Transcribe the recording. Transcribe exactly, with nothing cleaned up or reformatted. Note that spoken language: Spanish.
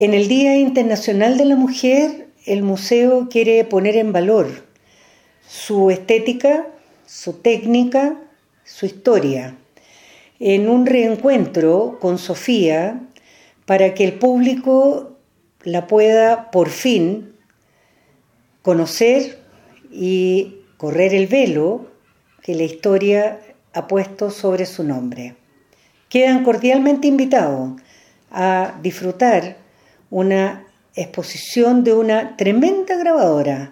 En el Día Internacional de la Mujer, el museo quiere poner en valor su estética, su técnica, su historia, en un reencuentro con Sofía para que el público la pueda por fin conocer y correr el velo que la historia ha puesto sobre su nombre. Quedan cordialmente invitados a disfrutar una exposición de una tremenda grabadora